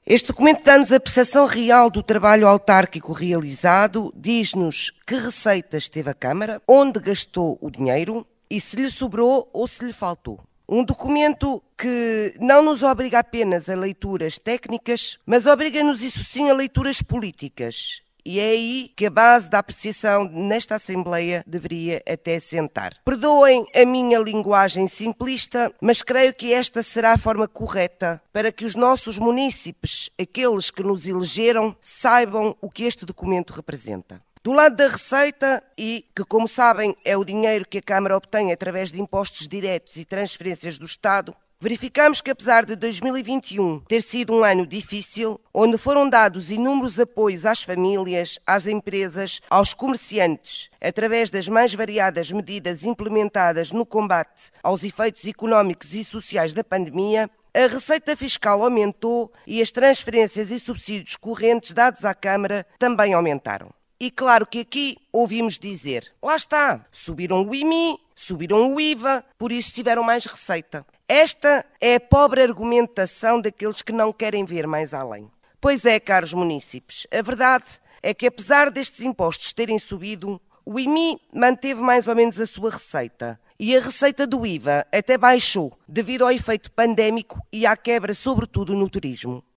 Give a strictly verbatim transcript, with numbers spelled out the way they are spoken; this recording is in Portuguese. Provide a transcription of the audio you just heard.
Este documento dá-nos a percepção real do trabalho autárquico realizado, diz-nos que receitas teve a Câmara, onde gastou o dinheiro e se lhe sobrou ou se lhe faltou. Um documento que não nos obriga apenas a leituras técnicas, mas obriga-nos, isso sim, a leituras políticas. E é aí que a base da apreciação nesta Assembleia deveria até sentar. Perdoem a minha linguagem simplista, mas creio que esta será a forma correta para que os nossos munícipes, aqueles que nos elegeram, saibam o que este documento representa. Do lado da receita, e que, como sabem, é o dinheiro que a Câmara obtém através de impostos diretos e transferências do Estado, verificamos que, apesar de dois mil e vinte e um ter sido um ano difícil, onde foram dados inúmeros apoios às famílias, às empresas, aos comerciantes, através das mais variadas medidas implementadas no combate aos efeitos económicos e sociais da pandemia, a receita fiscal aumentou e as transferências e subsídios correntes dados à Câmara também aumentaram. E claro que aqui ouvimos dizer, lá está, subiram o I M I, subiram o I V A, por isso tiveram mais receita. Esta é a pobre argumentação daqueles que não querem ver mais além. Pois é, caros munícipes, a verdade é que apesar destes impostos terem subido, o I M I manteve mais ou menos a sua receita. E a receita do I V A até baixou, devido ao efeito pandémico e à quebra, sobretudo no turismo.